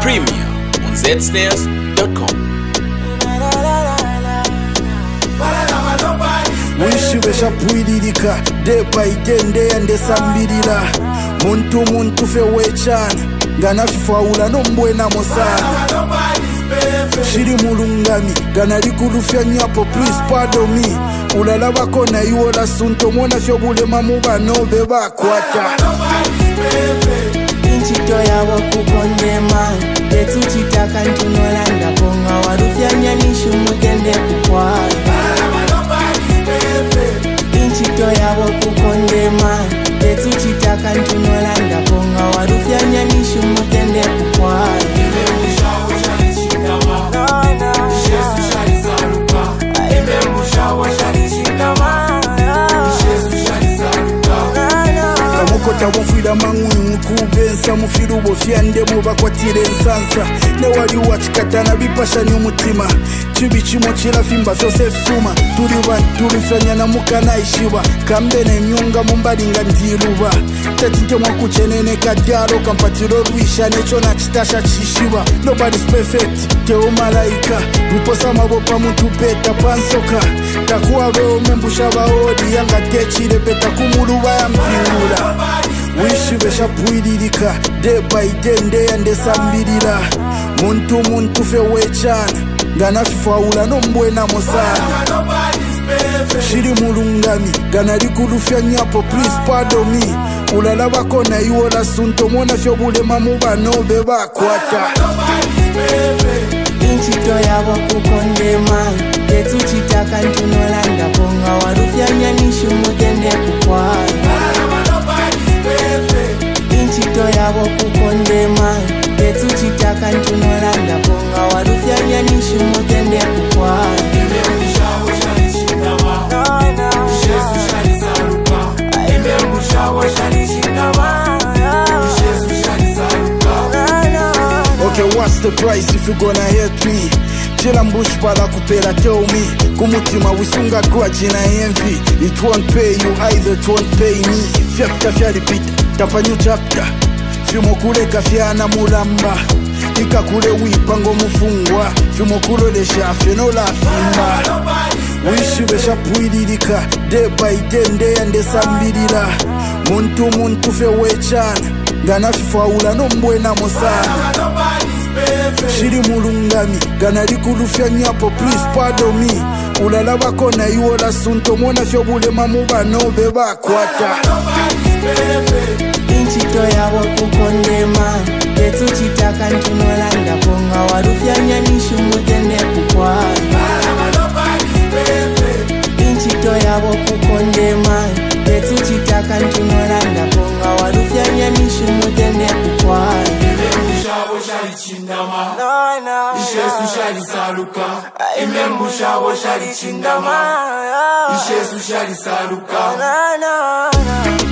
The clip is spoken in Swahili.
Premium on zsnares.com. Wishibesha pwililika Depa itende yande sambirila Muntu fe wechana Gana fifaula nombwe na mosana Shiri mulungami Gana likulufya nyapo please pardon me Ulala bako na yuola sunto Mona fyobule mamuba nobe bakwata Inchito yawo kukondema Yetu chitaka ntunolanda Ponga warufya nyanishu mugende kukwaya Inchito yawo kukondema Yetu chitaka ntunolanda Ponga warufya nyanishu mugende kukwaya Kota wafida mangu mkubensa mufirubo fyande mubakwatire nsansa ne wali wachikatana bipashani umutima chibi chimo chirafimba vyose fuma turi fanya na mukana ishiba kambe ne nyunga mumbalinga ndiruba tatinte mwakuchenene kadaro kampatiro ruisha necho na chitasha chishiba nobody's perfect teo malaika wiposa mabopa muntu peta pansoka takuwa veo membusha baodi yanga techire peta kumuluba ya mpiula Wishibesha pwililika Depa itende yande sambirila Muntu fe wechana Gana fifaula nombwe na mosana Shiri mulungami Gana likulufya nyapo please pardon me Ulala bako na yuola sunto Mona fyobule mamuba nobe bakwata Inchito yawo kukondema Yetu chitaka ntunolanda Ponga warufya nyanishu mugende kukwaya Inchito yawo kukondema Yetu chitaka ntunolanda Ponga warufya nyanishu mugende kukwaya Okay, what's the price if you gonna hate me? Chila mbush pala kupela tell me Kumutima wisunga grudge na envy It won't pay you either, it won't pay me Fyakta fya repeat, tapa new chapter Fimo kule kafyana mulamba Ika kule wipango mufungwa Fimo kulo lesha fenola fimba Wishibesha pwililika Depa itende yande sambirila Muntu fe wechana Gana fifaula nombwe na mosana Shiri mulungami Gana likulufya nyapo please pardon me Ulala bako na yuola sunto Mona fyobule mamuba nobe bakwata Inchito yawo kukondema Yetu chitaka ntunolanda Ponga warufya nyanishu mugende kukwaya Inchito yawo kukondema Yetu chitaka ntunolanda Ponga warufya nyanishu mugende kukwaya Ishesu shali saluka Imembusha wo shali chindama Ishesu shali saluka